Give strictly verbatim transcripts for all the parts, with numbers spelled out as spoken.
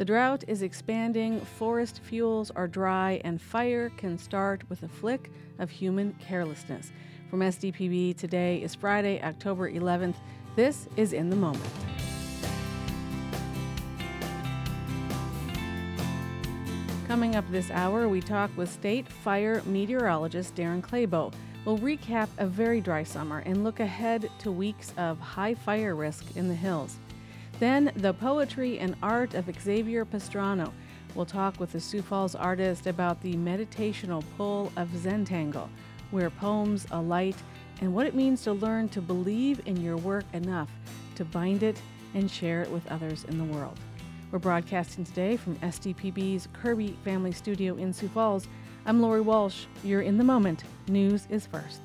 The drought is expanding, forest fuels are dry, and fire can start with a flick of human carelessness. From S D P B, today is Friday, October eleventh. This is In the Moment. Coming up this hour, we talk with state fire meteorologist Darren Clabo. We'll recap a very dry summer and look ahead to weeks of high fire risk in the hills. Then, the poetry and art of Xavier Pastrano. We'll talk with the Sioux Falls artist about the meditational pull of Zentangle, where poems alight, and what it means to learn to believe in your work enough to bind it and share it with others in the world. We're broadcasting today from S D P B's Kirby Family Studio in Sioux Falls. I'm Lori Walsh. You're in the moment. News is first.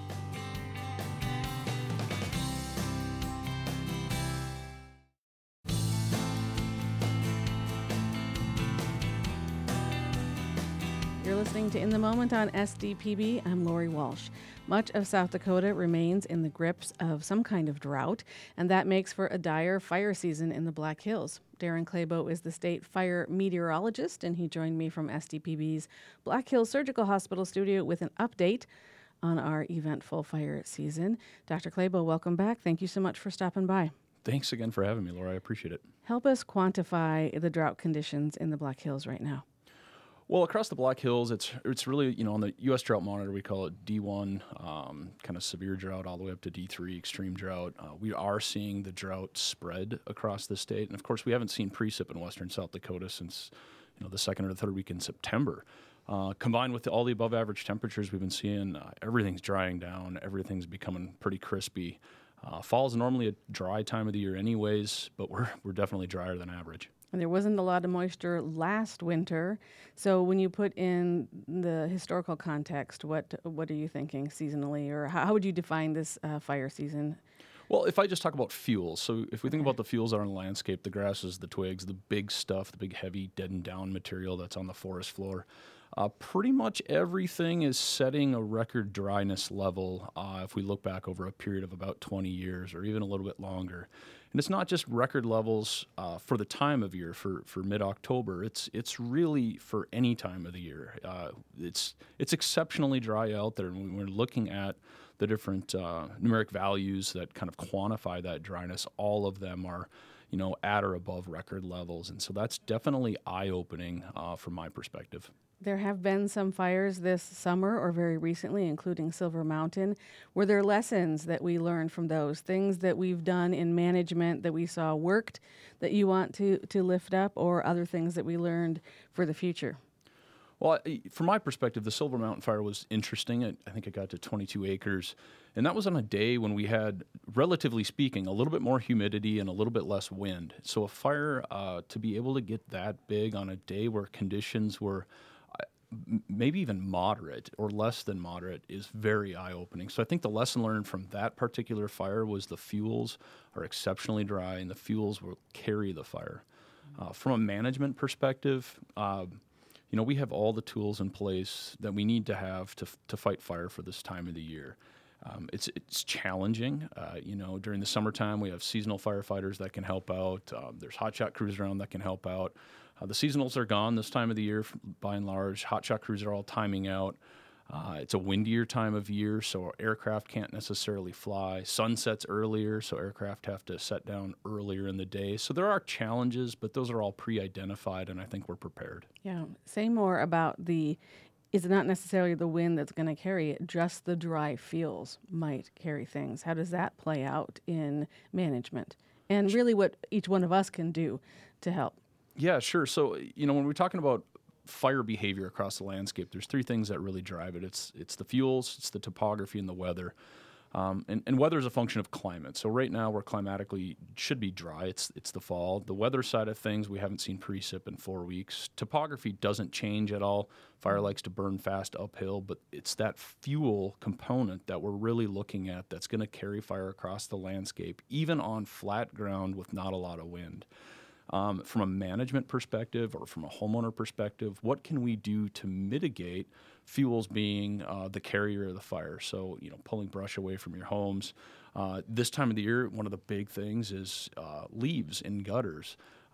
You're listening to In the Moment on S D P B. I'm Lori Walsh. Much of South Dakota remains in the grips of some kind of drought, and that makes for a dire fire season in the Black Hills. Darren Clabo is the state fire meteorologist, and he joined me from S D P B's Black Hills Surgical Hospital studio with an update on our eventful fire season. Doctor Clabo, welcome back. Thank you so much for stopping by. Thanks again for having me, Laura. I appreciate it. Help us quantify the drought conditions in the Black Hills right now. Well, across the Black Hills, it's it's really, you know, on the U S Drought Monitor, we call it D one, um, kind of severe drought, all the way up to D three, extreme drought. Uh, we are seeing the drought spread across the state. And, of course, we haven't seen precip in western South Dakota since, you know, the second or the third week in September. Uh, combined with the, all the above-average temperatures we've been seeing, uh, everything's drying down. Everything's becoming pretty crispy. Uh, fall is normally a dry time of the year anyways, but we're we're definitely drier than average. And there wasn't a lot of moisture last winter. So when you put in the historical context, what what are you thinking seasonally, or how, how would you define this uh, fire season? Well, if I just talk about fuels, so if we think Okay. about the fuels that are on the landscape, the grasses, the twigs, the big stuff, the big heavy deadened down material that's on the forest floor, uh, pretty much everything is setting a record dryness level uh, if we look back over a period of about twenty years or even a little bit longer. And it's not just record levels uh, for the time of year, for, for mid-October. It's it's really for any time of the year. Uh, it's it's exceptionally dry out there, and when we're looking at the different uh, numeric values that kind of quantify that dryness, all of them are, you know, at or above record levels. And so that's definitely eye-opening uh, from my perspective. There have been some fires this summer or very recently, including Silver Mountain. Were there lessons that we learned from those, things that we've done in management that we saw worked that you want to, to lift up, or other things that we learned for the future? Well, I- from my perspective, the Silver Mountain fire was interesting. I I think it got to twenty-two acres. And that was on a day when we had, relatively speaking, a little bit more humidity and a little bit less wind. So a fire, uh, to be able to get that big on a day where conditions were uh, m- maybe even moderate or less than moderate, is very eye-opening. So I think the lesson learned from that particular fire was the fuels are exceptionally dry, and the fuels will carry the fire. Uh, from a management perspective, uh, you know, we have all the tools in place that we need to have to to fight fire for this time of the year. Um, it's it's challenging. Uh, you know, during the summertime, we have seasonal firefighters that can help out. Um, there's hotshot crews around that can help out. Uh, the seasonals are gone this time of the year, by and large. Hotshot crews are all timing out. Uh, it's a windier time of year, so aircraft can't necessarily fly. Sun sets earlier, so aircraft have to set down earlier in the day. So there are challenges, but those are all pre-identified, and I think we're prepared. Yeah. Say more about the, is it not necessarily the wind that's going to carry it, just the dry feels might carry things. How does that play out in management? And really what each one of us can do to help. Yeah, sure. So, you know, when we're talking about fire behavior across the landscape, there's three things that really drive it. It's it's the fuels, it's the topography, and the weather. Um, and, and weather is a function of climate. So right now we're climatically should be dry. It's it's the fall. The weather side of things, we haven't seen precip in four weeks. Topography doesn't change at all. Fire likes to burn fast uphill, but it's that fuel component that we're really looking at that's going to carry fire across the landscape, even on flat ground with not a lot of wind. Um, from a management perspective or from a homeowner perspective, what can we do to mitigate fuels being uh, the carrier of the fire? So, you know, pulling brush away from your homes. Uh, this time of the year, one of the big things is uh, leaves in gutters.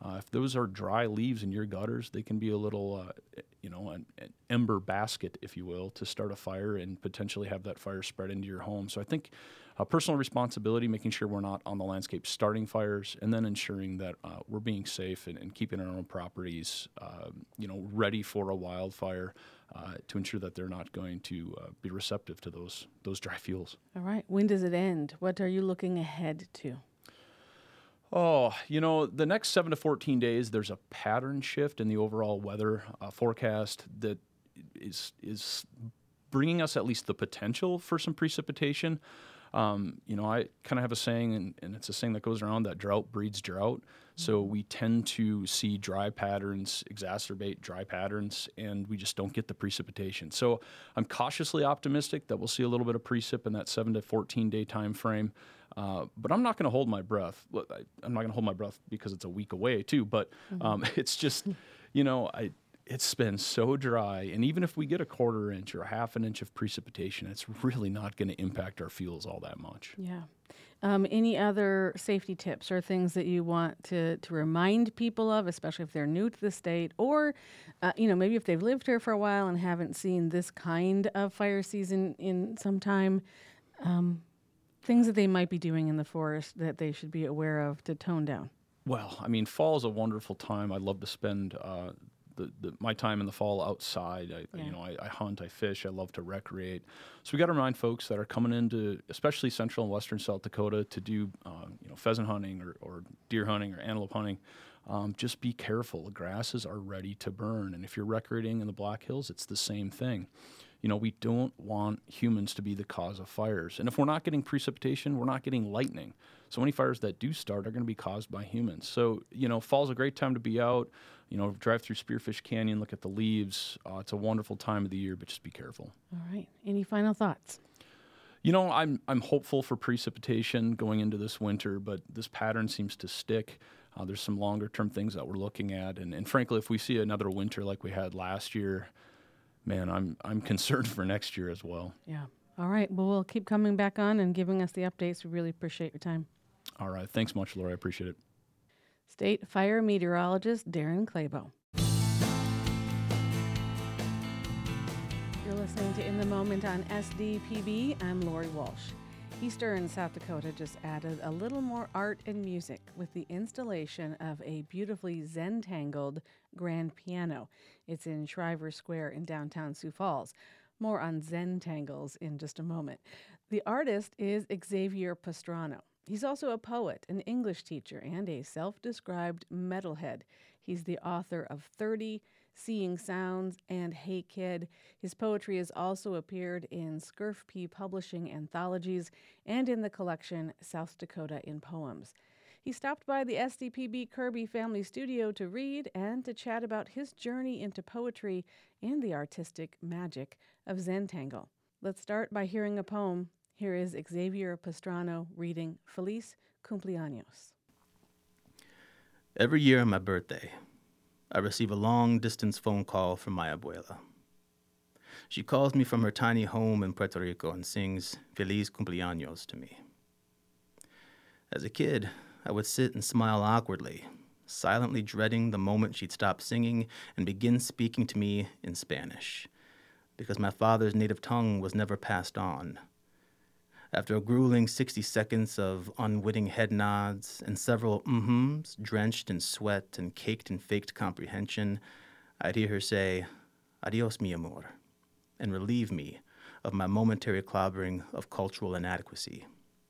Uh, if those are dry leaves in your gutters, they can be a little, uh, you know, an, an ember basket, if you will, to start a fire and potentially have that fire spread into your home. So I think uh, personal responsibility, making sure we're not on the landscape starting fires, and then ensuring that uh, we're being safe and, and keeping our own properties, uh, you know, ready for a wildfire uh, to ensure that they're not going to uh, be receptive to those those dry fuels. All right. When does it end? What are you looking ahead to? Oh, you know, the next seven to fourteen days, there's a pattern shift in the overall weather uh, forecast that is is bringing us at least the potential for some precipitation. Um, you know, I kind of have a saying, and, and it's a saying that goes around, that drought breeds drought. So we tend to see dry patterns exacerbate dry patterns, and we just don't get the precipitation. So I'm cautiously optimistic that we'll see a little bit of precip in that seven to fourteen day time frame. Uh, but I'm not going to hold my breath. Look, I, I'm not going to hold my breath because it's a week away too. But um, it's just, you know, I. It's been so dry, and even if we get a quarter inch or a half an inch of precipitation, it's really not going to impact our fuels all that much. Yeah. Um, any other safety tips or things that you want to, to remind people of, especially if they're new to the state, or, uh, you know, maybe if they've lived here for a while and haven't seen this kind of fire season in some time, um, things that they might be doing in the forest that they should be aware of to tone down? Well, I mean, fall is a wonderful time. I love to spend uh, The, the, my time in the fall outside. I, Yeah. you know, I, I hunt, I fish, I love to recreate. So we got to remind folks that are coming into, especially central and western South Dakota, to do, um, you know, pheasant hunting or, or deer hunting or antelope hunting. Um, just be careful. The grasses are ready to burn, and if you're recreating in the Black Hills, it's the same thing. You know, we don't want humans to be the cause of fires, and if we're not getting precipitation, we're not getting lightning. So any fires that do start are going to be caused by humans. So, you know, fall's a great time to be out. You know, drive through Spearfish Canyon, look at the leaves. Uh, it's a wonderful time of the year, but just be careful. All right. Any final thoughts? You know, I'm I'm hopeful for precipitation going into this winter, but this pattern seems to stick. Uh, there's some longer term things that we're looking at, and, and frankly, if we see another winter like we had last year, man, I'm I'm concerned for next year as well. Yeah. All right. Well, we'll keep coming back on and giving us the updates. We really appreciate your time. All right. Thanks much, Lori. I appreciate it. State Fire Meteorologist Darren Clabo. You're listening to In the Moment on S D P B. I'm Lori Walsh. Eastern South Dakota just added a little more art and music with the installation of a beautifully Zentangled grand piano. It's in Shriver Square in downtown Sioux Falls. More on Zentangles in just a moment. The artist is Xavier Pastrano. He's also a poet, an English teacher, and a self-described metalhead. He's the author of thirty, Seeing Sounds, and Hey Kid. His poetry has also appeared in Scurf P Publishing anthologies and in the collection South Dakota in Poems. He stopped by the S D P B Kirby Family Studio to read and to chat about his journey into poetry and the artistic magic of Zentangle. Let's start by hearing a poem. Here is Xavier Pastrano reading Feliz Cumpleaños. Every year on my birthday, I receive a long-distance phone call from my abuela. She calls me from her tiny home in Puerto Rico and sings Feliz Cumpleaños to me. As a kid, I would sit and smile awkwardly, silently dreading the moment she'd stop singing and begin speaking to me in Spanish, because my father's native tongue was never passed on. After a grueling sixty seconds of unwitting head nods and several mm-hms drenched in sweat and caked in faked comprehension, I'd hear her say, "Adios, mi amor," and relieve me of my momentary clobbering of cultural inadequacy.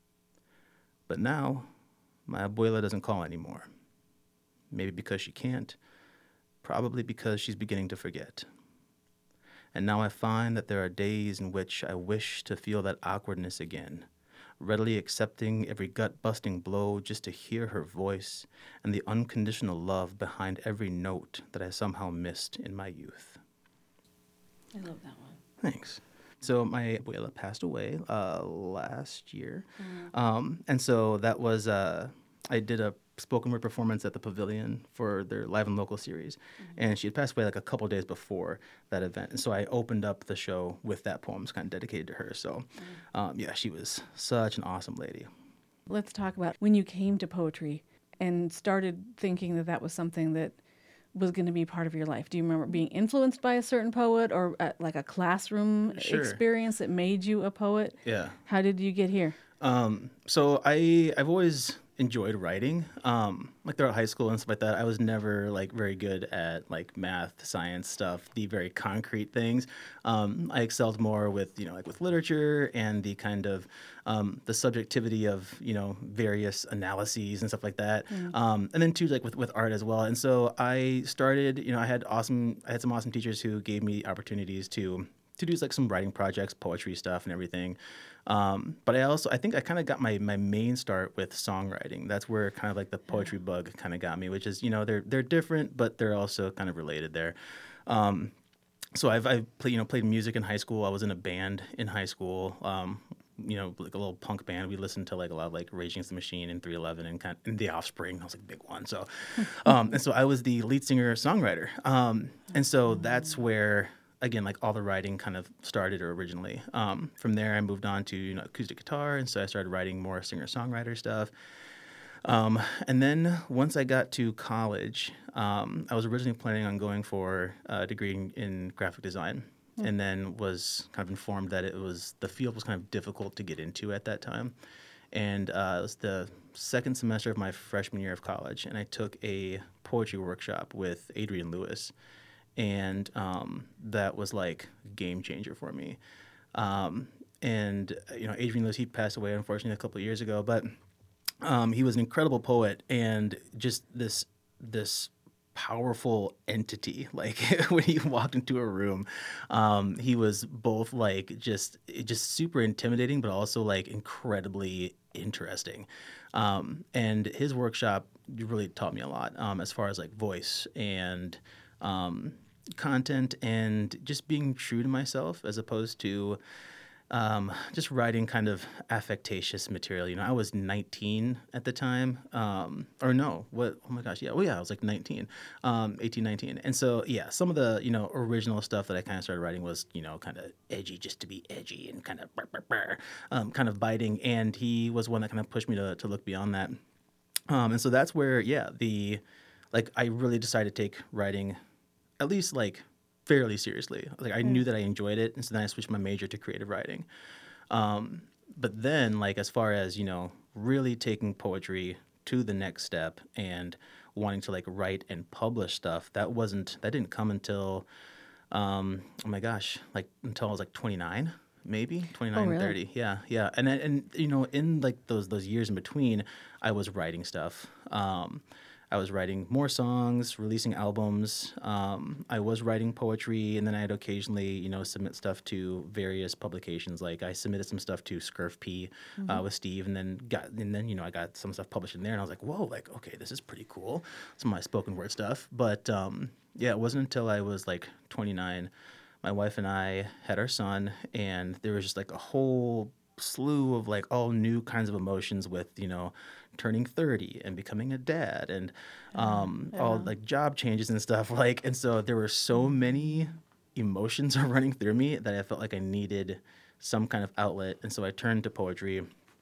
But now, my abuela doesn't call anymore. Maybe because she can't, probably because she's beginning to forget. And now I find that there are days in which I wish to feel that awkwardness again, readily accepting every gut-busting blow just to hear her voice and the unconditional love behind every note that I somehow missed in my youth. I love that one. Thanks. So my abuela passed away uh, last year, Mm-hmm. um, and so that was, uh, I did a spoken word performance at the Pavilion for their Live and Local series, mm-hmm. and she had passed away like a couple days before that event, and so I opened up the show with that poem. It's kind of dedicated to her, so mm-hmm. um, yeah, she was such an awesome lady. Let's talk about when you came to poetry. and started thinking that that was something that was going to be part of your life? Do you remember being influenced by a certain poet, or uh, like a classroom Sure. experience that made you a poet? Yeah. How did you get here? Um, so I I've always enjoyed writing. Um, like throughout high school and stuff like that. I was never like very good at like math, science stuff, the very concrete things. Um, I excelled more with you know like with literature and the kind of um, the subjectivity of you know various analyses and stuff like that. Mm. Um, and then too like with with art as well. And so I started. You know I had awesome I had some awesome teachers who gave me opportunities to to do like some writing projects, poetry stuff, and everything. Um, but I also, I think I kind of got my, my main start with songwriting. That's where kind of like the poetry bug kind of got me, which is, you know, they're, they're different, but they're also kind of related there. Um, so I've, I've played, you know, played music in high school. I was in a band in high school, um, you know, like a little punk band. We listened to like a lot of like Rage Against the Machine and three eleven and kind of, and The Offspring. That was like a big one. So, um, and so I was the lead singer songwriter. Um, and so that's where, again, like all the writing kind of started originally. Um, from there, I moved on to you know, acoustic guitar, and so I started writing more singer-songwriter stuff. Um, and then once I got to college, um, I was originally planning on going for a degree in, in graphic design, mm. and then was kind of informed that it was the field was kind of difficult to get into at that time. And uh, it was the second semester of my freshman year of college, and I took a poetry workshop with Adrian Lewis. And um, that was like a game changer for me. Um, and, you know, Adrian Lewis, he passed away, unfortunately, a couple of years ago. But um, he was an incredible poet and just this this powerful entity. Like when he walked into a room, um, he was both like just just super intimidating, but also like incredibly interesting. Um, and his workshop really taught me a lot um, as far as like voice and um, content and just being true to myself as opposed to um, just writing kind of affectatious material. You know, I was nineteen at the time, um, or no, what, oh my gosh, yeah, well, yeah, I was like nineteen, um, eighteen, nineteen. And so, yeah, some of the, you know, original stuff that I kind of started writing was, you know, kind of edgy just to be edgy and kind of, burr, burr, burr, um, kind of biting. And he was one that kind of pushed me to, to look beyond that. Um, and so that's where, yeah, the, like, I really decided to take writing at least like fairly seriously. Like I mm. knew that I enjoyed it, and so then I switched my major to creative writing. Um, but then, like as far as you know, really taking poetry to the next step and wanting to like write and publish stuff, that wasn't that didn't come until um, oh my gosh, like until I was like twenty-nine. Maybe twenty-nine, oh, really? thirty. Yeah, yeah. And and you know, in like those those years in between, I was writing stuff. Um, I was writing more songs, releasing albums. Um, I was writing poetry, and then I'd occasionally, you know, submit stuff to various publications. Like I submitted some stuff to Scurf P mm-hmm. uh, with Steve, and then got, and then you know, I got some stuff published in there, and I was like, whoa, like okay, this is pretty cool. Some of my spoken word stuff. But um, yeah, it wasn't until I was like twenty-nine, my wife and I had our son, and there was just like a whole slew of like all new kinds of emotions with, you know, turning thirty and becoming a dad and um, yeah. all like job changes and stuff like, and so there were so many emotions running through me that I felt like I needed some kind of outlet. And so I turned to poetry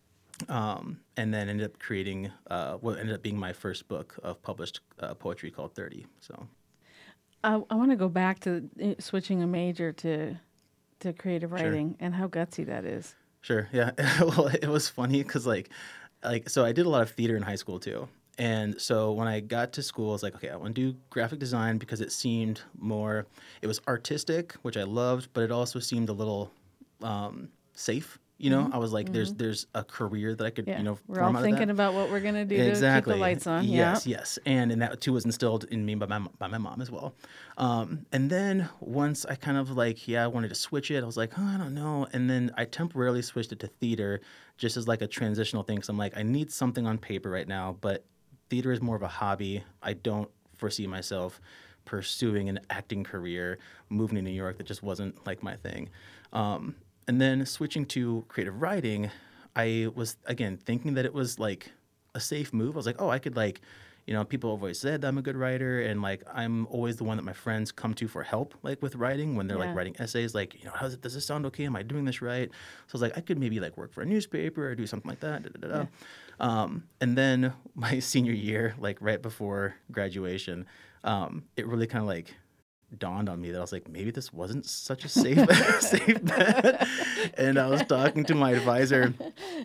um, and then ended up creating uh, what ended up being my first book of published uh, poetry called thirty. So I, I want to go back to switching a major to to creative writing sure. and how gutsy that is. Sure. Yeah. Well, it was funny because like, like, so I did a lot of theater in high school too. And so when I got to school, I was like, okay, I want to do graphic design because it seemed more, it was artistic, which I loved, but it also seemed a little um, safe. You know, mm-hmm. I was like, mm-hmm. there's there's a career that I could, yeah. you know, we're all thinking about what we're going to do exactly. to keep the lights on. Yes, yeah. yes. And, and that too was instilled in me by my, by my mom as well. Um, and then once I kind of like, yeah, I wanted to switch it. I was like, oh, I don't know. And then I temporarily switched it to theater just as like a transitional thing. Because I'm like, I need something on paper right now, but theater is more of a hobby. I don't foresee myself pursuing an acting career, moving to New York. That just wasn't like my thing. Um, And then switching to creative writing, I was, again, thinking that it was like a safe move. I was like, oh, I could like, you know, people have always said that I'm a good writer, and like I'm always the one that my friends come to for help, like with writing when they're Yeah. like writing essays, like, you know, how's it, does this sound okay? Am I doing this right? So I was like, I could maybe like work for a newspaper or do something like that. Da, da, da, da. Um, and then my senior year, like right before graduation, um, it really kind of like dawned on me that I was like, maybe this wasn't such a safe safe bet. And I was talking to my advisor,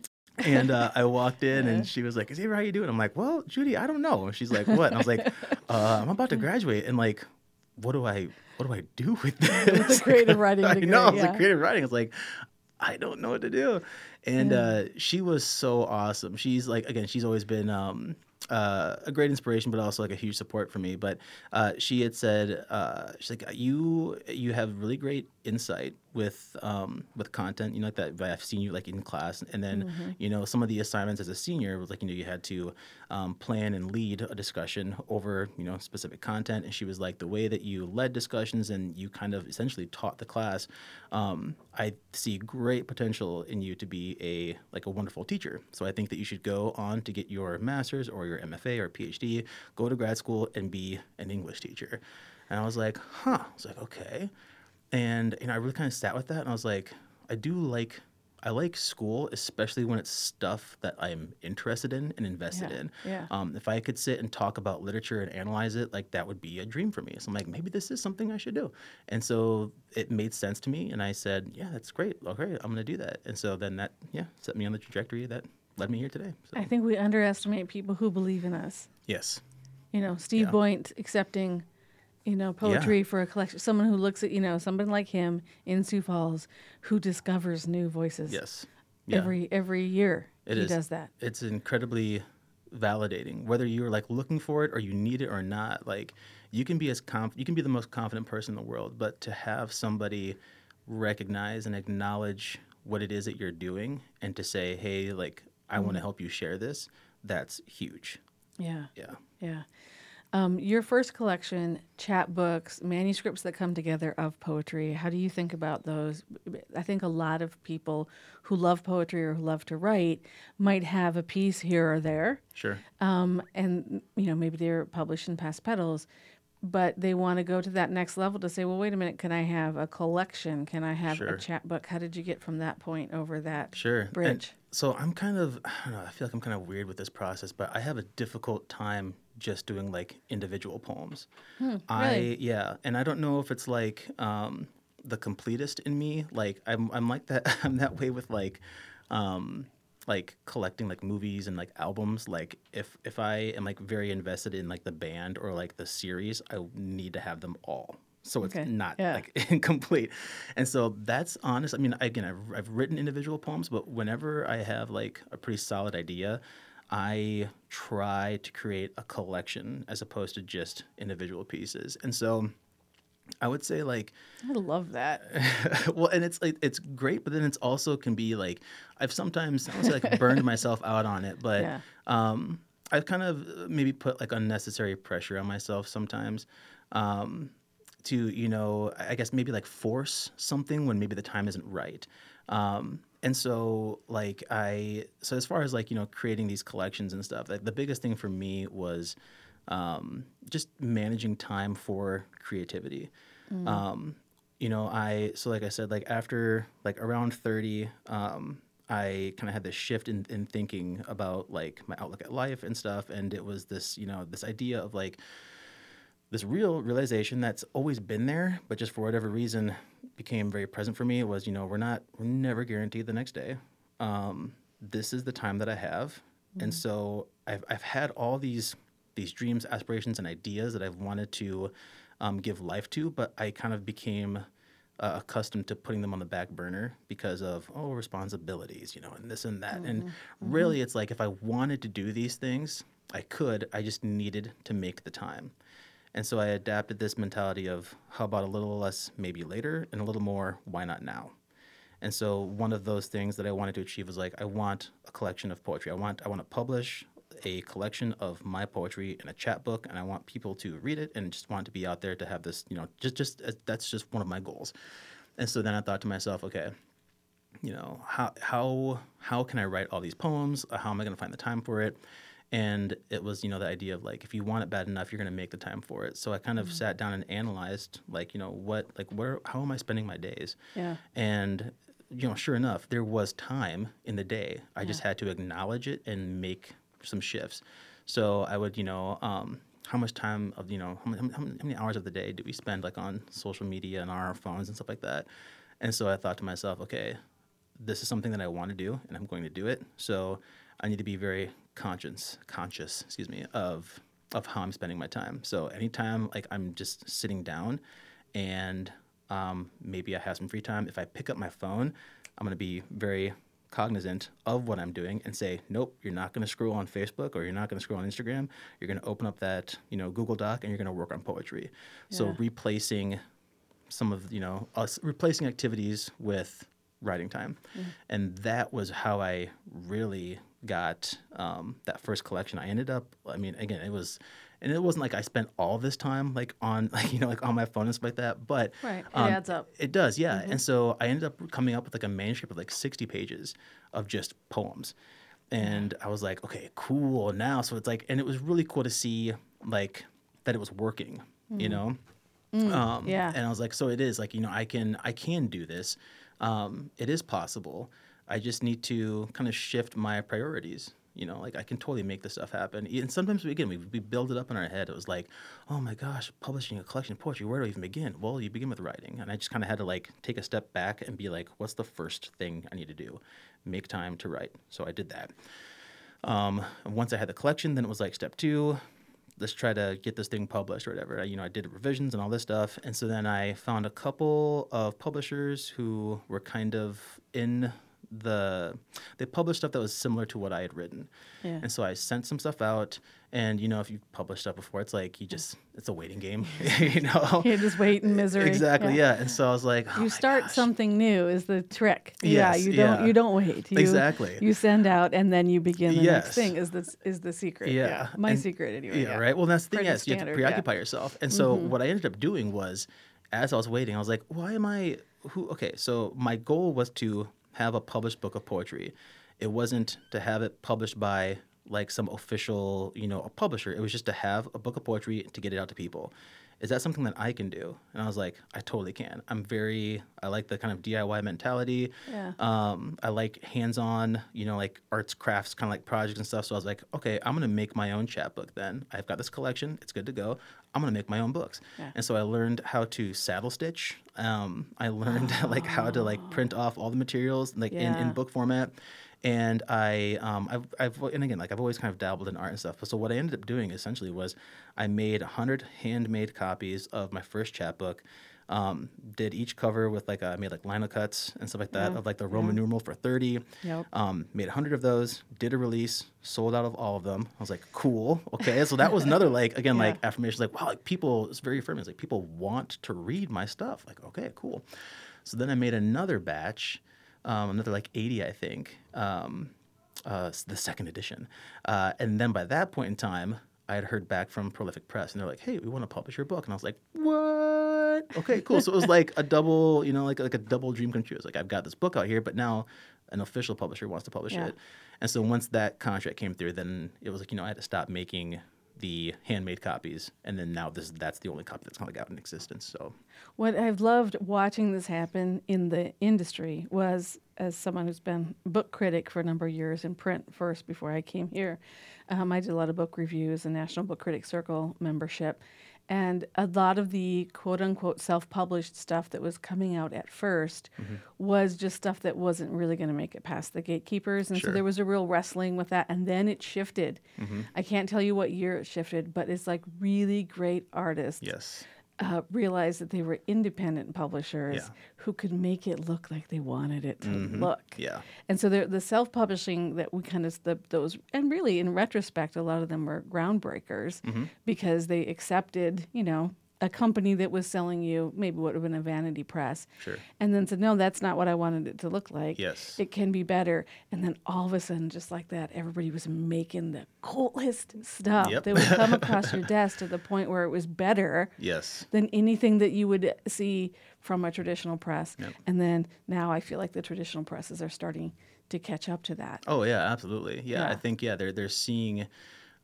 and uh, I walked in, and she was like, "Is Avery, how you doing?" I'm like, "Well, Judy, I don't know." And she's like, "What?" And I was like, uh, "I'm about to graduate, and like, what do I what do I do with this?" With the creative writing I degree, know, it's yeah. like creative writing. It's like, I don't know what to do. And uh, she was so awesome. She's like, again, she's always been um, uh, a great inspiration, but also like a huge support for me. But uh, she had said, uh, she's like, you you have really great insight with um, with content. You know, like that. I've seen you like in class, and then Mm-hmm. you know some of the assignments as a senior was like, you know, you had to um, plan and lead a discussion over you know specific content. And she was like, the way that you led discussions and you kind of essentially taught the class, um, I see great potential in you to be a like a wonderful teacher. So I think that you should go on to get your master's or your M F A or P H D, go to grad school and be an English teacher. And I was like, huh. I was like, okay. And you know, I really kind of sat with that, and I was like, I do like, I like school, especially when it's stuff that I'm interested in and invested Yeah, in. yeah. Um, if I could sit and talk about literature and analyze it, like that would be a dream for me. So I'm like, maybe this is something I should do. And so it made sense to me, and I said, yeah, that's great. Okay, I'm gonna do that. And so then that, yeah, set me on the trajectory that led me here today. So I think we underestimate people who believe in us. yes, You know, Steve Yeah. Boynt accepting, you know, poetry for a collection. Someone who looks at, you know, somebody like him in Sioux Falls who discovers new voices yes, yeah. every every year. It he is. does that. It's incredibly validating, whether you're like looking for it or you need it or not. Like you can be as conf- you can be the most confident person in the world, but to have somebody recognize and acknowledge what it is that you're doing and to say, hey, like I want to help you share this, that's huge. Yeah. Yeah. Yeah. Um, your first collection, chapbooks, manuscripts that come together of poetry, how do you think about those? I think a lot of people who love poetry or who love to write might have a piece here or there, Sure. um, and you know maybe they're published in Past Petals, but they want to go to that next level to say, well, wait a minute, can I have a collection? Can I have Sure. a chapbook? How did you get from that point over that Sure. And bridge? so I'm kind of, I don't know, I feel like I'm kind of weird with this process, but I have a difficult time just doing like individual poems. I, really? yeah. And I don't know if it's like um, the completist in me. Like I'm, I'm like that, I'm that way with like, um, like collecting like movies and like albums. Like if, if I am like very invested in like the band or like the series, I need to have them all. So it's Okay. not Yeah. like incomplete. And so that's honest. I mean, again, I've, I've written individual poems, but whenever I have like a pretty solid idea, I try to create a collection as opposed to just individual pieces. And so I would say like, I love that. well, and it's like, it's great, but then it's also can be like, I've sometimes I would say like burned myself out on it, but Yeah. um, I've kind of maybe put like unnecessary pressure on myself sometimes. Um, to, you know, I guess maybe like force something when maybe the time isn't right. Um, and so like I, so as far as like, you know, creating these collections and stuff, like the biggest thing for me was um, just managing time for creativity. Um, you know, I, so like I said, like after like around thirty, um, I kind of had this shift in, in thinking about like my outlook at life and stuff. And it was this, you know, this idea of like, this real realization that's always been there, but just for whatever reason became very present for me was, you know, we're not, we're never guaranteed the next day. Um, this is the time that I have. Mm-hmm. And so I've, I've had all these, these dreams, aspirations, and ideas that I've wanted to um, give life to, but I kind of became uh, accustomed to putting them on the back burner because of, oh, responsibilities, you know, and this and that. Mm-hmm. And really it's like, if I wanted to do these things, I could, I just needed to make the time. And so I adapted this mentality of how about a little less maybe later and a little more why not now? And so one of those things that I wanted to achieve was like I want a collection of poetry. I want I want to publish a collection of my poetry in a chapbook, and I want people to read it and just want to be out there to have this, you know, just just uh, that's just one of my goals. And so then I thought to myself, okay, you know, how how how can I write all these poems? How am I going to find the time for it? And it was, you know, the idea of like, if you want it bad enough, you're going to make the time for it. So I kind of mm-hmm. sat down and analyzed, like, you know, what, like, where, how am I spending my days? Yeah. And, you know, sure enough, there was time in the day. I yeah. just had to acknowledge it and make some shifts. So I would, you know, um, how much time of, you know, how many, how many hours of the day do we spend like on social media and on our phones and stuff like that? And so I thought to myself, okay, this is something that I want to do and I'm going to do it. So I need to be very conscious, conscious, excuse me, of of how I'm spending my time. So anytime like I'm just sitting down and um, maybe I have some free time, if I pick up my phone, I'm going to be very cognizant of what I'm doing and say, nope, you're not going to scroll on Facebook or you're not going to scroll on Instagram. You're going to open up that, you know, Google Doc and you're going to work on poetry. Yeah. So replacing some of, you know, us replacing activities with writing time. Mm. And that was how I really got um, that first collection. I ended up, I mean, again, it was, and it wasn't like I spent all this time like on, like, you know, like on my phone and stuff like that, but right. it um, adds up. It does, yeah. Mm-hmm. And so I ended up coming up with like a manuscript of like sixty pages of just poems. And I was like, okay, cool now. So it's like, and it was really cool to see like that it was working, mm. you know? Mm. Um, yeah. And I was like, so it is like, you know, I can, I can do this. Um, it is possible. I just need to kind of shift my priorities. You know, like I can totally make this stuff happen. And sometimes, we, again, we, we build it up in our head. It was like, oh my gosh, publishing a collection of poetry, where do I even begin? Well, you begin with writing. And I just kind of had to like take a step back and be like, what's the first thing I need to do? Make time to write. So I did that. Um, and once I had the collection, then it was like step two, let's try to get this thing published or whatever. I, you know, I did revisions and all this stuff. And so then I found a couple of publishers who were kind of in the, they published stuff that was similar to what I had written. Yeah. And so I sent some stuff out. And, you know, if you've published stuff before, it's like you just, it's a waiting game, you know? You just wait in misery. Exactly, yeah. yeah. And so I was like, oh you start gosh. something new is the trick. Yes, yeah, you don't yeah. you don't wait. You, exactly. You send out and then you begin the yes. next thing is the is the secret. Yeah. yeah. My and, secret anyway. Yeah, yeah, right. Well, that's the thing. Pretty Yes, you have to standard, preoccupy yeah. yourself. And so mm-hmm. what I ended up doing was, as I was waiting, I was like, why am I? Who? Okay, so my goal was to have a published book of poetry. It wasn't to have it published by like some official, you know, a publisher. It was just to have a book of poetry to get it out to people. Is that something that I can do? And I was like, I totally can. I'm very, I like the kind of D I Y mentality. Yeah. Um, I like hands-on, you know, like arts, crafts, kind of like projects and stuff. So I was like, okay, I'm going to make my own chapbook then. I've got this collection. It's good to go. I'm going to make my own books. Yeah. And so I learned how to saddle stitch. Um, I learned oh. like how to like print off all the materials like yeah. in, in book format. And I, um, I've, I've, and again, like I've always kind of dabbled in art and stuff. So what I ended up doing essentially was I made one hundred handmade copies of my first chapbook. Um, did each cover with like, I made like lino cuts and stuff like that yeah. of like the Roman yeah. numeral for thirty. Yep. Um, made one hundred of those, did a release, sold out of all of them. I was like, cool. Okay. So that was another, like, again, yeah. like affirmation, like, wow, like people, it's very affirming. It's like people want to read my stuff. Like, okay, cool. So then I made another batch. Um, another like eighty, I think, um, uh, the second edition. Uh, and then by that point in time, I had heard back from Prolific Press, and they're like, hey, we want to publish your book. And I was like, what? Okay, cool. So it was like a double, you know, like, like a double dream come true. It's like, I've got this book out here, but now an official publisher wants to publish yeah. it. And so once that contract came through, then it was like, you know, I had to stop making the handmade copies, and then now this that's the only copy that's kind of out in existence. So what I've loved watching this happen in the industry was, as someone who's been a book critic for a number of years in print first before I came here, um, I did a lot of book reviews and National Book Critic Circle membership. And a lot of the quote-unquote self-published stuff that was coming out at first mm-hmm. was just stuff that wasn't really going to make it past the gatekeepers. And sure. so there was a real wrestling with that. And then it shifted. Mm-hmm. I can't tell you what year it shifted, but it's like really great artists yes. uh, realized that they were independent publishers Yeah. who could make it look like they wanted it to mm-hmm. look. Yeah. And so the self-publishing that we kind of, the, those, and really in retrospect, a lot of them were groundbreakers mm-hmm. because they accepted, you know, a company that was selling you maybe what would have been a vanity press. Sure. And then said, no, that's not what I wanted it to look like. Yes. It can be better. And then all of a sudden, just like that, everybody was making the coolest stuff Yep. that would come across your desk to the point where it was better Yes. than anything that you would see from a traditional press. Yep. And then now I feel like the traditional presses are starting to catch up to that. Oh yeah, absolutely. Yeah, Yeah. I think yeah, they're they're seeing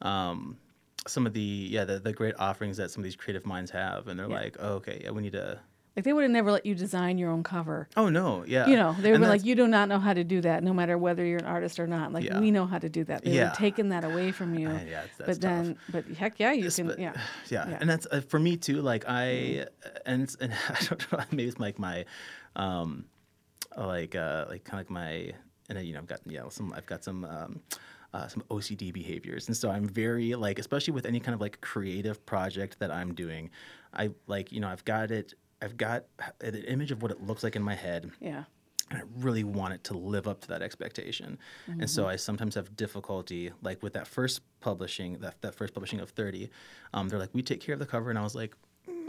um, some of the yeah the, the great offerings that some of these creative minds have, and they're Yeah. like, oh, okay, yeah, we need to. Like they would have never let you design your own cover. Oh no, yeah. You know, they And were that's- like, you do not know how to do that, no matter whether you're an artist or not. Like Yeah. we know how to do that. They would Yeah. have taken that away from you. Uh, yeah, that's but tough. then, but heck yeah, you Yes, can. but- Yeah. yeah, Yeah. and that's uh, for me too. Like I and it's, and I don't know, maybe it's like my, um, like uh, like kind of like my, and then, you know, I've got yeah, some I've got some. Um, Uh, some O C D behaviors, and so I'm very like, especially with any kind of like creative project that I'm doing, I like you know I've got it, I've got an image of what it looks like in my head, Yeah. and I really want it to live up to that expectation. And so I sometimes have difficulty, like with that first publishing, that, that first publishing of thirty, um, they're like, we take care of the cover. And I was like,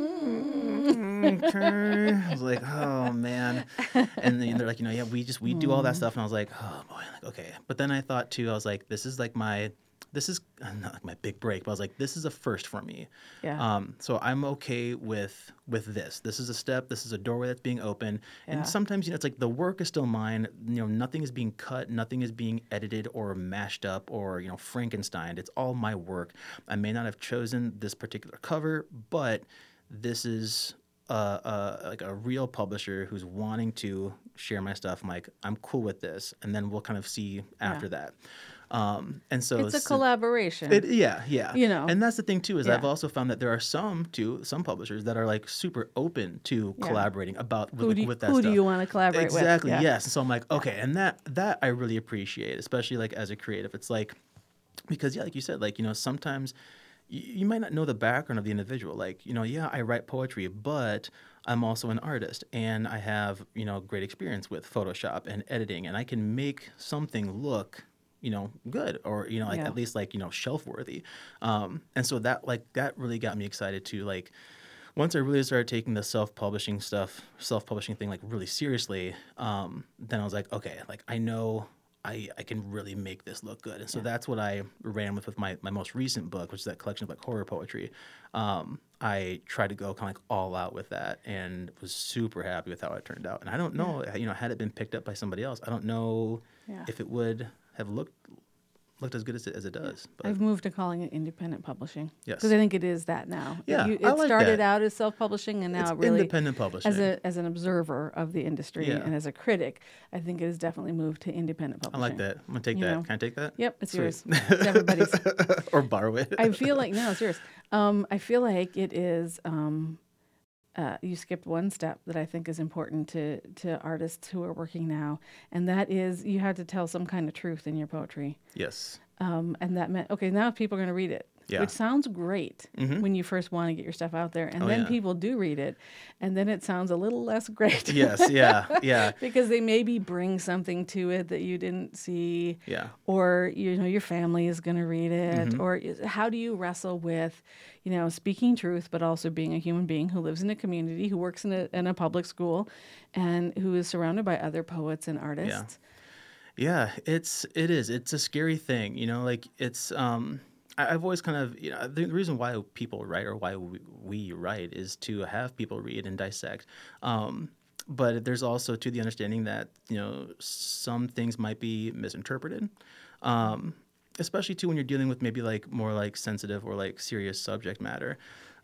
mm, okay. I was like, oh, man. And then they're like, you know, yeah, we just, we do all that stuff. And I was like, oh, boy, like, okay. But then I thought, too, I was like, this is like my, this is uh, not like my big break, but I was like, this is a first for me. Yeah. Um, so I'm okay with with this. This is a step. This is a doorway that's being opened. Yeah. And sometimes, you know, it's like the work is still mine. You know, nothing is being cut. Nothing is being edited or mashed up or, you know, Frankensteined. It's all my work. I may not have chosen this particular cover, but this is uh, uh, like a real publisher who's wanting to share my stuff. I'm like, I'm cool with this. And then we'll kind of see after that. Um, and so It's a sin- collaboration. it, yeah, yeah. You know. And that's the thing too, is I've Yeah. also found that there are some too, some publishers that are like super open to Yeah. collaborating about with, who like, do you, with that who stuff. do you want to collaborate with? Exactly. Yeah. Yes. And so I'm like, okay, and that that I really appreciate, especially like as a creative. It's like because yeah, like you said, like, you know, sometimes you, you might not know the background of the individual. Like, you know, yeah, I write poetry, but I'm also an artist and I have, you know, great experience with Photoshop and editing, and I can make something look, you know, good, or, you know, like Yeah. at least like, you know, shelf worthy. Um, and so that like that really got me excited to like, once I really started taking the self-publishing stuff, self-publishing thing like really seriously, um, then I was like, okay, like I know I, I can really make this look good. And so that's what I ran with with my, my most recent book, which is that collection of like horror poetry. Um, I tried to go kind of like all out with that and was super happy with how it turned out. And I don't know, you know, had it been picked up by somebody else, I don't know Yeah. if it would have looked looked as good as it, as it does. But I've moved to calling it independent publishing. Yes. Because I think it is that now. Yeah, You, it I like started that. out as self-publishing, and now it's it really, independent publishing. as a as an observer of the industry Yeah. and as a critic, I think it has definitely moved to independent I publishing. like that. I'm gonna take You that. know. Can I take that? Yep, it's Sweet. yours. It's everybody's. Or borrow it. I feel like no, it's yours. Um, I feel like it is. Um, uh, you skipped one step that I think is important to to artists who are working now, and that is you had to tell some kind of truth in your poetry. Yes. Um, and that meant okay, now people are going to read it, Yeah. which sounds great Mhm. when you first want to get your stuff out there, and Oh, then yeah. people do read it, and then it sounds a little less great. Yes. Yeah. Yeah. Because they maybe bring something to it that you didn't see, Yeah. or you know your family is going to read it, Mhm. or is- how do you wrestle with, you know, speaking truth, but also being a human being who lives in a community, who works in a in a public school, and who is surrounded by other poets and artists. Yeah, it's it is. It's a scary thing, you know. Like it's. Um, I, I've always kind of, you know, the, the reason why people write or why we, we write is to have people read and dissect. Um, but there's also to the understanding that you know some things might be misinterpreted, um, especially too when you're dealing with maybe like more like sensitive or like serious subject matter.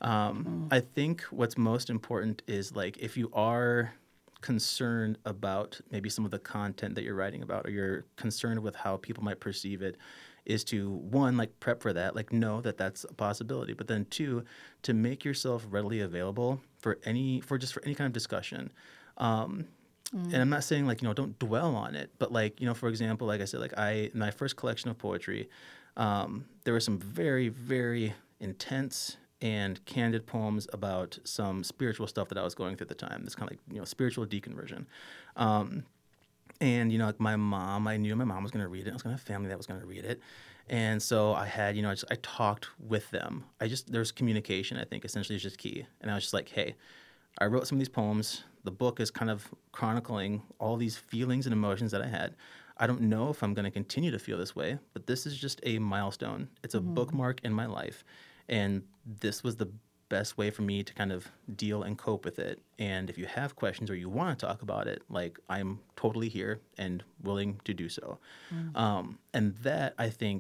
Um, I think what's most important is like if you are concerned about maybe some of the content that you're writing about, or you're concerned with how people might perceive it, is to one, like prep for that, like know that that's a possibility, but then two, to make yourself readily available for any, for just for any kind of discussion. Um, And I'm not saying like, you know, don't dwell on it, but like, you know, for example, like I said, like I, in my first collection of poetry, um, there were some very, very intense and candid poems about some spiritual stuff that I was going through at the time. This kind of like, you know, spiritual deconversion. Um, and, you know, like my mom, I knew my mom was going to read it. I was going to have family that was going to read it. And so I had, you know, I, just, I talked with them. I just, there's communication, I think, essentially is just key. And I was just like, hey, I wrote some of these poems. The book is kind of chronicling all these feelings and emotions that I had. I don't know if I'm going to continue to feel this way, but this is just a milestone. It's a mm-hmm. bookmark in my life. And this was the best way for me to kind of deal and cope with it. And if you have questions or you want to talk about it, like I'm totally here and willing to do so. Mm. Um, and that, I think,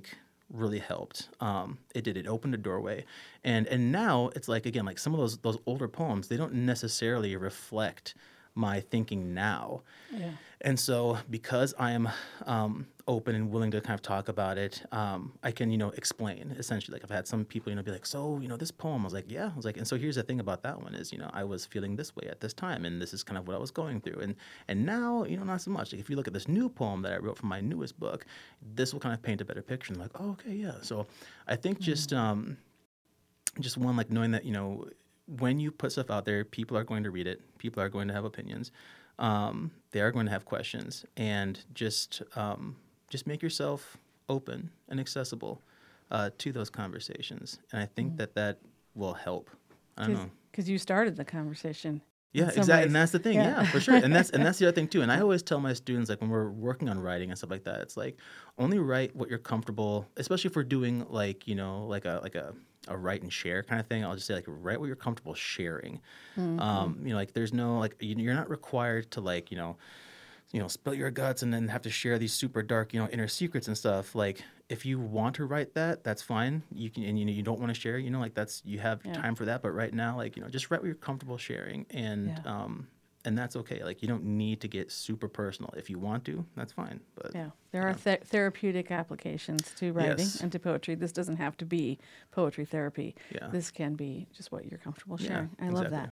really helped. Um, it did. It opened a doorway, and and now it's like again like some of those those older poems, they don't necessarily reflect my thinking now. Yeah. And so because I am um, open and willing to kind of talk about it, um, I can, you know, explain essentially. Like I've had some people, you know, be like, so, you know, this poem, I was like, yeah, I was like, and so here's the thing about that one is, you know, I was feeling this way at this time, and this is kind of what I was going through. And and now, you know, not so much. Like if you look at this new poem that I wrote for my newest book, this will kind of paint a better picture. And like, oh, okay, yeah. So I think just, um, just one, like knowing that, you know, when you put stuff out there, people are going to read it. People are going to have opinions. Um, they are going to have questions, and just um, just make yourself open and accessible uh, to those conversations. And I think that that will help. I don't know. Because you started the conversation. Yeah, in some exactly. ways. And that's the thing. Yeah. Yeah. for sure. And that's and that's the other thing too. And I always tell my students, like when we're working on writing and stuff like that, it's like only write what you're comfortable, especially if we're doing like, you know, like a like a, a write and share kind of thing. I'll just say like write what you're comfortable sharing. Um, you know, like there's no like you- you're not required to like, you know, you know, spill your guts and then have to share these super dark, you know, inner secrets and stuff. Like if you want to write that, that's fine. You can, and you know, you don't want to share, you know, like that's, you have Yeah. time for that. But right now, like, you know, just write what you're comfortable sharing, and, Yeah. um, and that's okay. Like you don't need to get super personal. If you want to, that's fine. But Yeah, there are th- therapeutic applications to writing Yes. and to poetry. This doesn't have to be poetry therapy. yeah. This can be just what you're comfortable Yeah, sharing. I love exactly. that.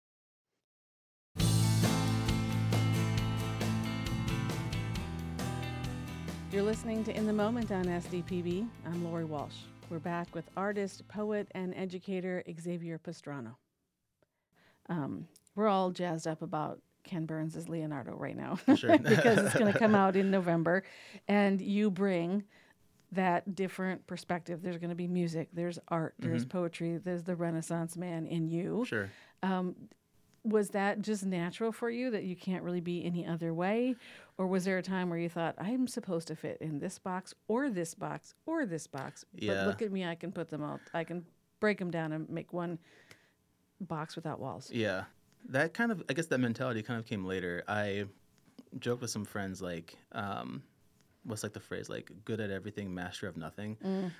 You're listening to In the Moment on S D P B. I'm Lori Walsh. We're back with artist, poet, and educator Xavier Pastrano. Um, we're all jazzed up about Ken Burns as Leonardo right now Sure. because it's going to come out in November, and you bring that different perspective. There's going to be music, there's art, there's poetry, there's the Renaissance man in you. Sure. Was that just natural for you that you can't really be any other way? Or was there a time where you thought, I'm supposed to fit in this box or this box or this box? Yeah. But look at me, I can put them out. I can break them down and make one box without walls. Yeah. That kind of, I guess that mentality kind of came later. I joked with some friends, like, um, what's like the phrase, like, good at everything, master of nothing.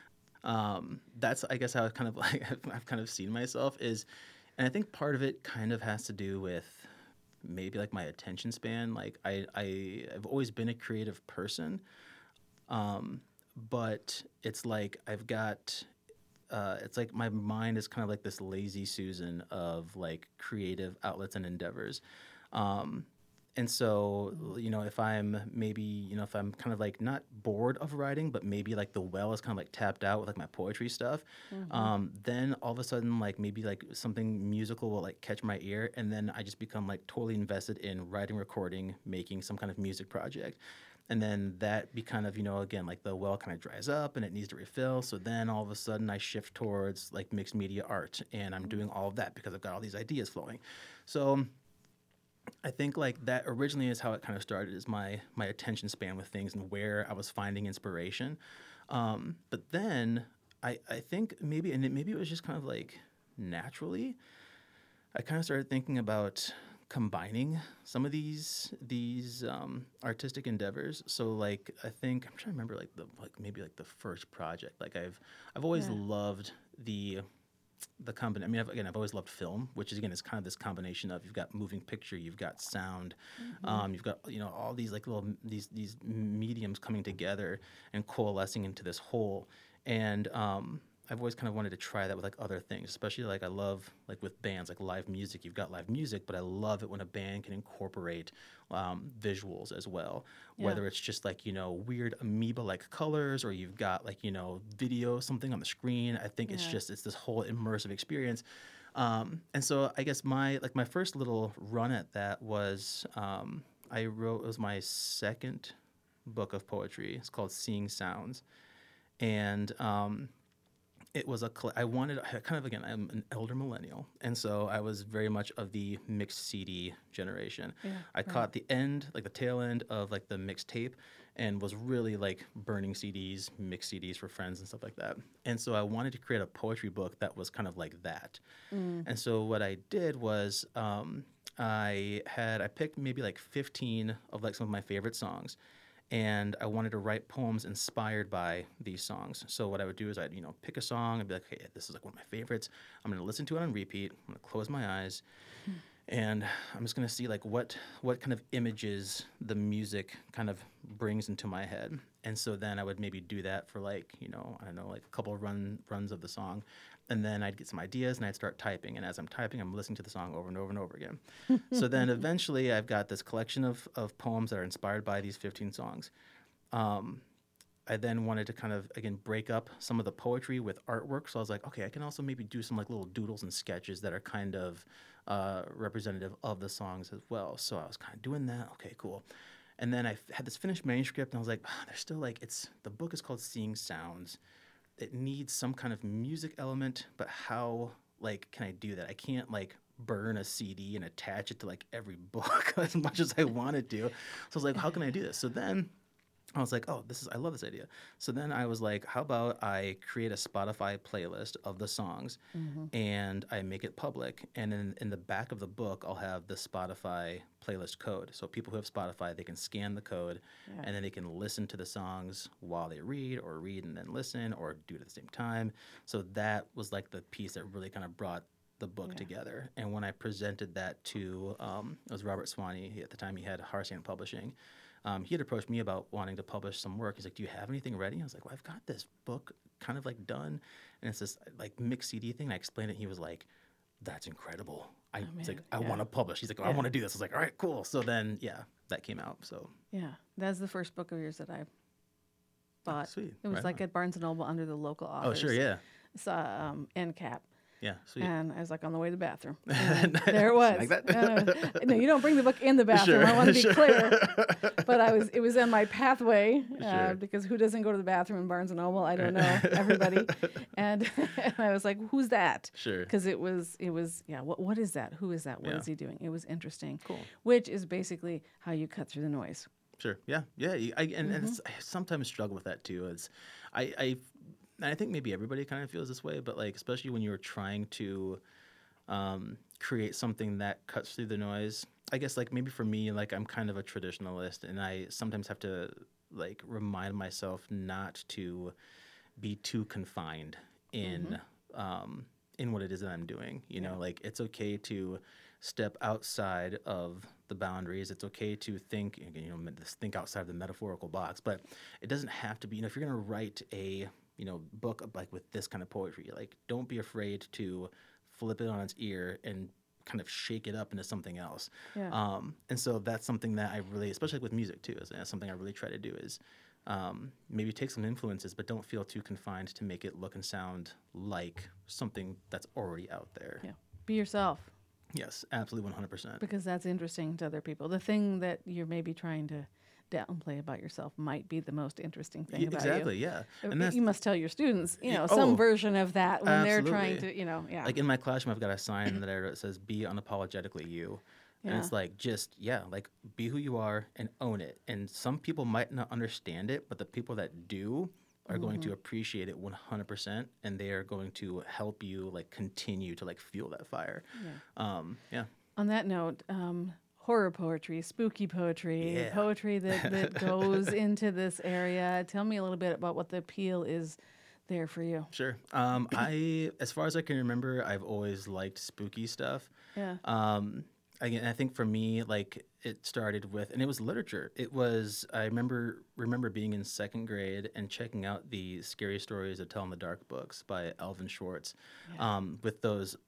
Um, that's, I guess, how I kind of like, I've kind of seen myself is, and I think part of it kind of has to do with maybe like my attention span. Like I, I have always been a creative person, um, but it's like I've got, uh, it's like my mind is kind of like this lazy Susan of like creative outlets and endeavors. Um, and so, you know, if I'm maybe, you know, if I'm kind of like not bored of writing, but maybe like the well is kind of like tapped out with like my poetry stuff, um, then all of a sudden, like maybe like something musical will like catch my ear, and then I just become like totally invested in writing, recording, making some kind of music project. And then that be kind of, you know, again, like the well kind of dries up and it needs to refill. So then all of a sudden I shift towards like mixed media art, and I'm doing all of that because I've got all these ideas flowing. So I think like that originally is how it kind of started, is my my attention span with things and where I was finding inspiration. Um, but then I I think maybe, and it, maybe it was just kind of like naturally, I kind of started thinking about combining some of these these um, artistic endeavors. So like I think I'm trying to remember like the like maybe like the first project. Like I've I've always Yeah. loved the the combination. I mean, I've, again, I've always loved film, which is again is kind of this combination of you've got moving picture, you've got sound, um, you've got you know all these like little these these mediums coming together and coalescing into this whole. And um, I've always kind of wanted to try that with like other things, especially like I love like with bands like live music. You've got live music, but I love it when a band can incorporate um, visuals as well. Yeah. Whether it's just like you know weird amoeba like colors, or you've got like you know video something on the screen. I think it's Yeah. just it's this whole immersive experience. Um, and so I guess my like my first little run at that was um, I wrote it was my second book of poetry. It's called Seeing Sounds, and um, it was a cl- I wanted I kind of again I'm an elder millennial, and so I was very much of the mixed C D generation. Yeah, I caught the end, like the tail end of like the mixed tape, and was really like burning C Ds, mixed C Ds for friends and stuff like that. And so I wanted to create a poetry book that was kind of like that. And so what I did was um, I had I picked maybe like fifteen of like some of my favorite songs. and I wanted to write poems inspired by these songs. So what I would do is I'd, you know, pick a song and be like, hey, this is like one of my favorites. I'm going to listen to it on repeat. I'm going to close my eyes. And I'm just going to see like what what kind of images the music kind of brings into my head. And so then I would maybe do that for like, you know, I don't know, like a couple of run runs of the song. And then I'd get some ideas and I'd start typing. And as I'm typing, I'm listening to the song over and over and over again. So then eventually I've got this collection of, of poems that are inspired by these fifteen songs. Um, I then wanted to kind of, again, break up some of the poetry with artwork. So I was like, okay, I can also maybe do some like little doodles and sketches that are kind of uh, representative of the songs as well. So I was kind of doing that. Okay, cool. And then I f- had this finished manuscript and I was like, oh, there's still like, it's, the book is called Seeing Sounds. It needs some kind of music element, but how, like, can I do that? I can't like burn a C D and attach it to like every book as much as I wanted to. So I was like, how can I do this? So then I was like, oh, this is, I love this idea. So then I was like, how about I create a Spotify playlist of the songs and I make it public. And then in the back of the book, I'll have the Spotify playlist code. So people who have Spotify, they can scan the code Yeah. and then they can listen to the songs while they read or read and then listen or do it at the same time. So that was like the piece that really kind of brought the book Yeah. together. And when I presented that to, um, it was Robert Swanee. He, at the time he had Harsand Publishing. Um, he had approached me about wanting to publish some work. He's like, do you have anything ready? I was like, well, I've got this book kind of like done. And it's this like mixed C D thing. And I explained it. He was like, that's incredible. I was like, man, I yeah. want to publish. He's like, oh, I Yeah. want to do this. I was like, all right, cool. So then, yeah, that came out. So Yeah, that's the first book of yours that I bought. sweet. It was Right like on. at Barnes and Noble under the local Oh, authors. sure. Yeah. It's uh, um, end cap. Yeah. Sweet. And I was like on the way to the bathroom. And there it You was. like that? Uh, no, you don't bring the book in the bathroom. Sure, I want to be sure. clear. But I was, it was in my pathway uh, Sure. because who doesn't go to the bathroom in Barnes and Noble? I don't know. Everybody. And, and I was like, who's that? Sure. Because it was, it was, yeah. What, what is that? Who is that? What Yeah. is he doing? It was interesting. Cool. Which is basically how you cut through the noise. Sure. Yeah. Yeah. you- I, and, and Mm-hmm. it's, I sometimes struggle with that too. It's, I, I, and I think maybe everybody kind of feels this way, but like, especially when you're trying to um, create something that cuts through the noise. I guess like maybe for me, like I'm kind of a traditionalist and I sometimes have to like remind myself not to be too confined in, um, in what it is that I'm doing. You know, like it's okay to step outside of the boundaries. It's okay to think, you know, think outside the metaphorical box, but it doesn't have to be, you know, if you're going to write a, you know, book like with this kind of poetry, like don't be afraid to flip it on its ear and kind of shake it up into something else. Yeah. Um, and so that's something that I really, especially with music too, is that's something I really try to do is um, maybe take some influences, but don't feel too confined to make it look and sound like something that's already out there. Yeah. Be yourself. Yes, absolutely one hundred percent. Because that's interesting to other people. The thing that you're maybe trying to downplay about yourself might be the most interesting thing Y- about exactly, you. yeah. Uh, And that's You must tell your students, you Y- know, some oh, version of that when they're trying absolutely. to, you know, yeah. like in my classroom, I've got a sign that I wrote that says "Be unapologetically you," and Yeah. it's like just yeah, like be who you are and own it. And some people might not understand it, but the people that do are going Mm-hmm. to appreciate it one hundred percent, and they are going to help you like continue to like fuel that fire. Yeah. Um, yeah. On that note, um, horror poetry, spooky poetry, Yeah. poetry that, that goes into this area. Tell me a little bit about what the appeal is there for you. Sure. Um, I, as far as I can remember, I've always liked spooky stuff. Yeah. Um, again, I think for me, like it started with, and it was literature. It was, I remember remember being in second grade and checking out the Scary Stories to Tell in the Dark books by Alvin Schwartz, um, with those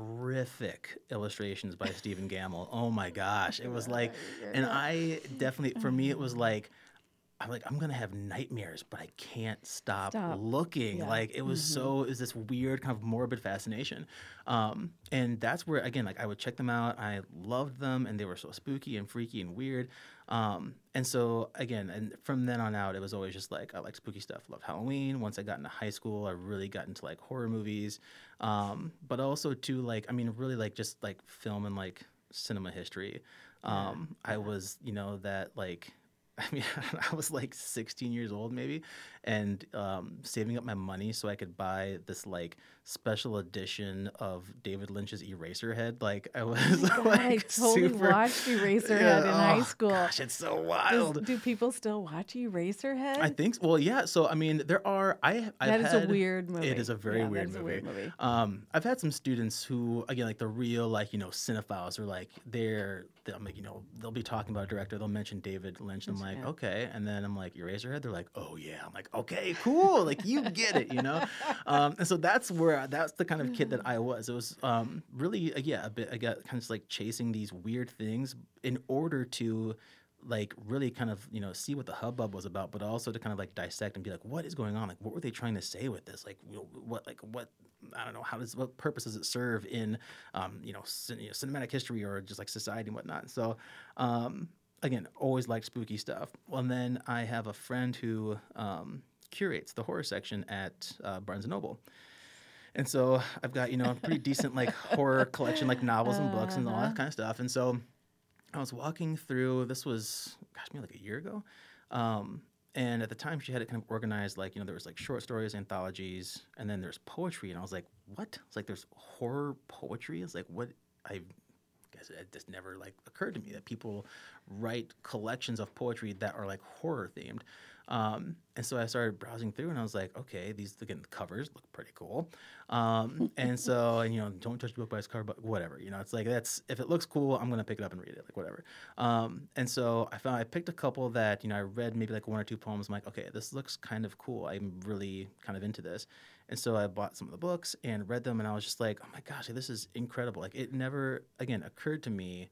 horrific illustrations by Stephen Gamble. Oh my gosh, it was like, and I definitely, for me, it was like. I'm like, I'm gonna have nightmares, but I can't stop, Stop. looking. Yeah. Like it was so, it was this weird kind of morbid fascination, um, and that's where again, like I would check them out. I loved them, and they were so spooky and freaky and weird. Um, and so again, and from then on out, it was always just like I liked spooky stuff. Loved Halloween. Once I got into high school, I really got into like horror movies, um, but also too like I mean, really like just like film and like cinema history. Um, I was, you know, that like. I mean, I was like sixteen years old maybe, and um, saving up my money so I could buy this like special edition of David Lynch's Eraserhead. Like I was God, like I totally super, watched Eraserhead yeah, in oh, high school. Gosh, it's so Does, wild. do people still watch Eraserhead? I think well, yeah. So I mean, there are. I I've That is had, a weird movie. It is a very Yeah, weird that is movie. a weird movie. Um, I've had some students who, again, like the real, like you know, cinephiles, are like they're, they're I'm like, you know, they'll be talking about a director, they'll mention David Lynch, and I'm like, Yeah. okay, and then I'm like, Eraserhead, they're like, oh yeah, I'm like, okay, cool, like you get it, you know, um, and so that's where that's the kind of kid that I was. It was um really, uh, yeah, a bit. I got kind of like chasing these weird things in order to like really kind of you know see what the hubbub was about, but also to kind of like dissect and be like, what is going on? Like, what were they trying to say with this? Like, you know, what like what I don't know, how does what purpose does it serve in um, you know, cin- you know cinematic history or just like society and whatnot? So um, again, always liked spooky stuff. Well, and then I have a friend who um, curates the horror section at uh, Barnes and Noble. And so I've got, you know, a pretty decent like horror collection, like novels and books and all that kind of stuff. And so I was walking through, this was, gosh, maybe like a year ago. Um, and at the time she had it kind of organized, like, you know, there was like short stories, anthologies, and then there's poetry. And I was like, what? It's like, there's horror poetry? It's like, what? I guess it just never like occurred to me that people write collections of poetry that are like horror themed. Um, and so I started browsing through and I was like, okay, these, again, the covers look pretty cool. Um, and so, and, you know, don't judge the book by its cover, but whatever, you know, it's like, that's, if it looks cool, I'm going to pick it up and read it, like whatever. Um, and so I found, I picked a couple that, you know, I read maybe like one or two poems. I'm like, okay, this looks kind of cool. I'm really kind of into this. And so I bought some of the books and read them and I was just like, oh my gosh, this is incredible. Like it never, again, occurred to me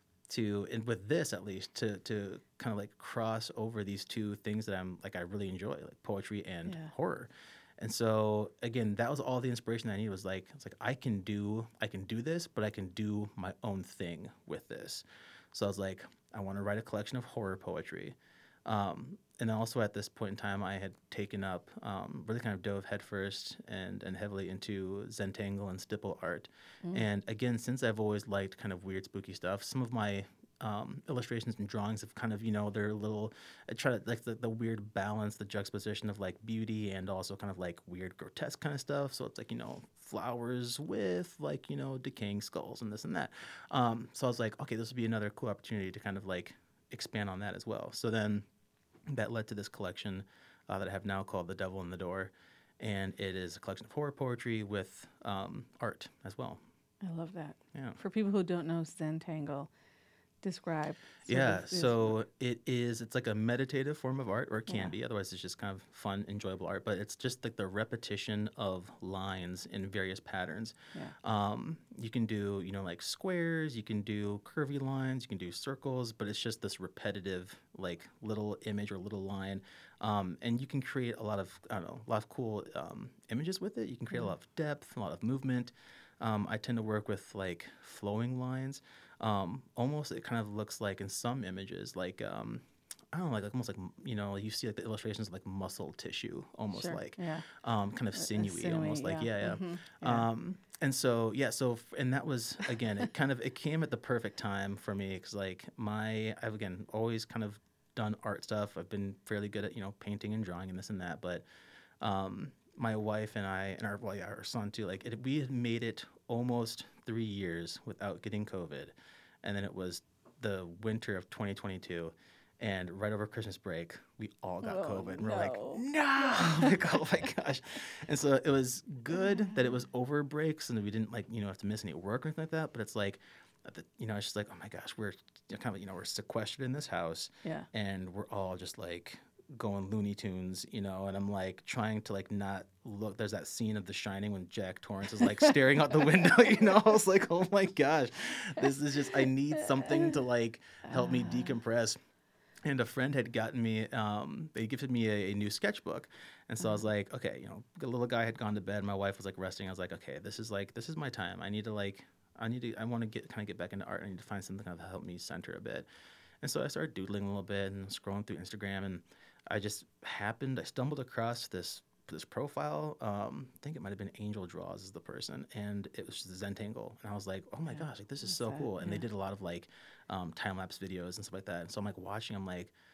to, and with this at least, to to kind of like cross over these two things that I'm like I really enjoy, like poetry and Yeah. horror. And so again, that was all the inspiration that I needed. Was like it's like I can do I can do this, but I can do my own thing with this. So I was like, I want to write a collection of horror poetry. Um, and also at this point in time, I had taken up, um, really kind of dove headfirst and, and heavily into Zentangle and stipple art. Mm. And again, since I've always liked kind of weird, spooky stuff, some of my um, illustrations and drawings have kind of, you know, they're a little, I try to, like the, the weird balance, the juxtaposition of like beauty and also kind of like weird, grotesque kind of stuff. So it's like, you know, flowers with like, you know, decaying skulls and this and that. Um, so I was like, okay, this would be another cool opportunity to kind of like expand on that as well. So then that led to this collection uh, that I have now called The Devil in the Door. And it is a collection of horror poetry with um, art as well. I love that. Yeah. For people who don't know Zentangle, describe. sort Yeah, of this- so it is, it's like a meditative form of art, or it can Yeah. be. Otherwise, it's just kind of fun, enjoyable art. But it's just like the repetition of lines in various patterns. Yeah. Um, you can do, you know, like squares, you can do curvy lines, you can do circles, but it's just this repetitive, like little image or little line. Um, and you can create a lot of, I don't know, a lot of cool um, images with it. You can create a lot of depth, a lot of movement. Um, I tend to work with like flowing lines. Um, almost, it kind of looks like in some images, like um, I don't know, like almost like you know, you see like the illustrations of like muscle tissue, almost Sure, like yeah. um, kind of Uh, uh, sinewy, sinewy, almost like yeah, yeah. yeah. Mhm, yeah. Um, and so yeah, so f- and that was again, it kind of it came at the perfect time for me because like my I've again always kind of done art stuff. I've been fairly good at you know painting and drawing and this and that, but um, my wife and I and our well, yeah, our son too. Like it, we had made it almost three years without getting COVID, and then it was the winter of twenty twenty-two, and right over Christmas break, we all got Oh, COVID, and we're like, no. no, like oh my gosh, and so it was good that it was over breaks and that we didn't like you know have to miss any work or anything like that. But it's like, at the, you know, it's just like oh my gosh, we're kind of you know we're sequestered in this house, Yeah. and we're all just like going Looney Tunes, you know, and I'm like trying to like not look. There's that scene of The Shining when Jack Torrance is like staring out the window, you know. I was like, oh my gosh, this is just. I need something to like help me decompress. And a friend had gotten me. Um, they gifted me a, a new sketchbook, and so I was like, okay, you know, the little guy had gone to bed. My wife was like resting. I was like, okay, this is like this is my time. I need to like. I need to. I want to get kind of get back into art. I need to find something that will help me center a bit. And so I started doodling a little bit and scrolling through Instagram, and I just happened, I stumbled across this this profile. Um, I think it might have been Angel Draws is the person, and it was Zentangle. And I was like, oh my Yeah, gosh, like this is what's so that? cool. And Yeah. they did a lot of like um, time lapse videos and stuff like that. And so I'm like watching, I'm like,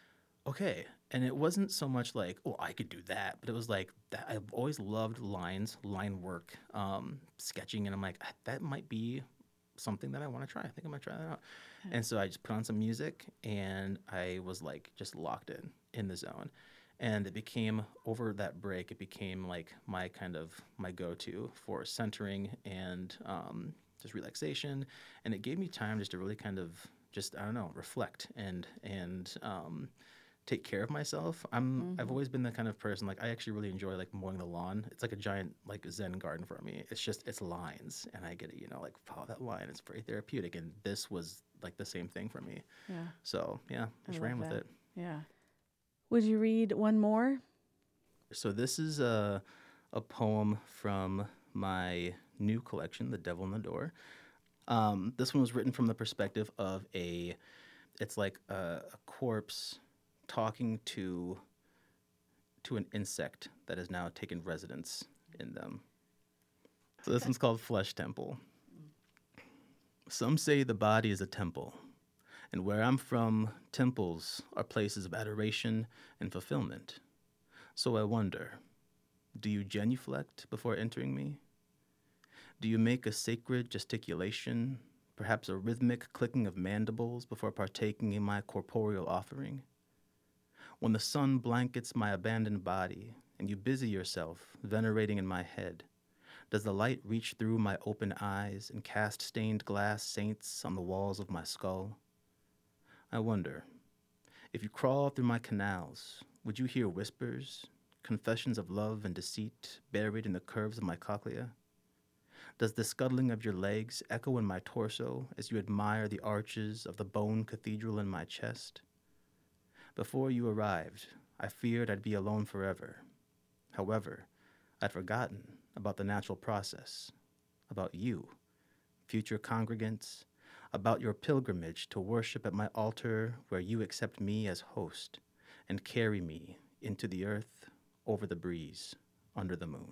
okay. And it wasn't so much like, oh, I could do that, but it was like that. I've always loved lines, line work, um, sketching, and I'm like, "Ah, that might be something that I want to try. I think I might try that out. And so I just put on some music, and I was like just locked in in the zone. And it became, over that break, it became like my kind of my go-to for centering and um, just relaxation. And it gave me time just to really kind of just, I don't know, reflect and and um, take care of myself. I'm Mm-hmm. I've always been the kind of person, like, I actually really enjoy like mowing the lawn. It's like a giant like Zen garden for me. It's just it's lines, and I get it, you know, like follow that line. It's very therapeutic, and this was like the same thing for me. Yeah. So yeah, I just love ran with that. it. Yeah. Would you read one more? So this is a a poem from my new collection, The Devil in the Door. Um, this one was written from the perspective of a, it's like a, a corpse talking to to an insect that has now taken residence in them. So this one's called Flesh Temple. Some say the body is a temple, and where I'm from, temples are places of adoration and fulfillment. So I wonder, do you genuflect before entering me? Do you make a sacred gesticulation, perhaps a rhythmic clicking of mandibles before partaking in my corporeal offering? When the sun blankets my abandoned body and you busy yourself venerating in my head, does the light reach through my open eyes and cast stained glass saints on the walls of my skull? I wonder, if you crawl through my canals, would you hear whispers, confessions of love and deceit buried in the curves of my cochlea? Does the scuttling of your legs echo in my torso as you admire the arches of the bone cathedral in my chest? Before you arrived, I feared I'd be alone forever. However, I'd forgotten about the natural process, about you, future congregants, about your pilgrimage to worship at my altar where you accept me as host and carry me into the earth, over the breeze, under the moon.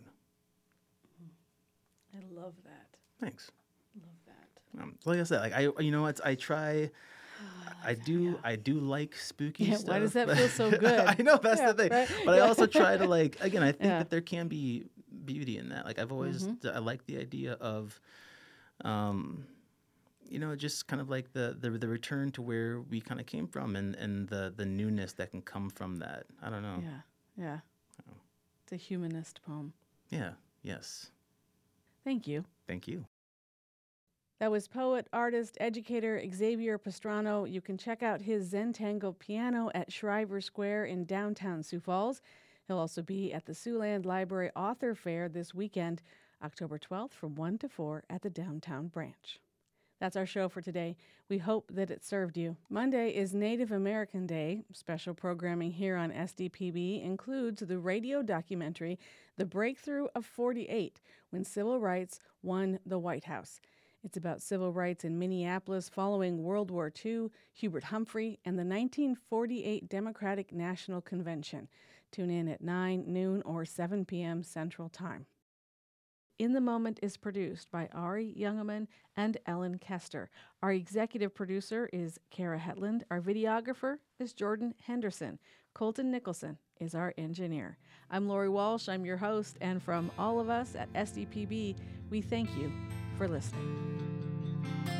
I love that. Thanks. Love that. Um, like I said, like I, you know what, I try. I do, I do like spooky Yeah, stuff. why does that but- feel so good? I know that's Yeah, the thing, right? but I Yeah. also try to like. Again, I think Yeah. that there can be beauty in that. Like I've always, Mm-hmm. I like the idea of, um, you know, just kind of like the the the return to where we kind of came from, and and the the newness that can come from that. I don't know. Yeah. Yeah. It's a humanist poem. Yeah. Yes. Thank you. Thank you. That was poet, artist, educator Xavier Pastrano. You can check out his Zentango piano at Shriver Square in downtown Sioux Falls. He'll also be at the Siouxland Library Author Fair this weekend, October twelfth from one to four at the downtown branch. That's our show for today. We hope that it served you. Monday is Native American Day. Special programming here on S D P B includes the radio documentary The Breakthrough of forty-eight, When Civil Rights Won the White House. It's about civil rights in Minneapolis following World War Two, Hubert Humphrey, and the nineteen forty-eight Democratic National Convention. Tune in at nine, noon, or seven p.m. Central Time. In the Moment is produced by Ari Youngeman and Ellen Kester. Our executive producer is Kara Hetland. Our videographer is Jordan Henderson. Colton Nicholson is our engineer. I'm Lori Walsh. I'm your host. And from all of us at S D P B, we thank you for listening.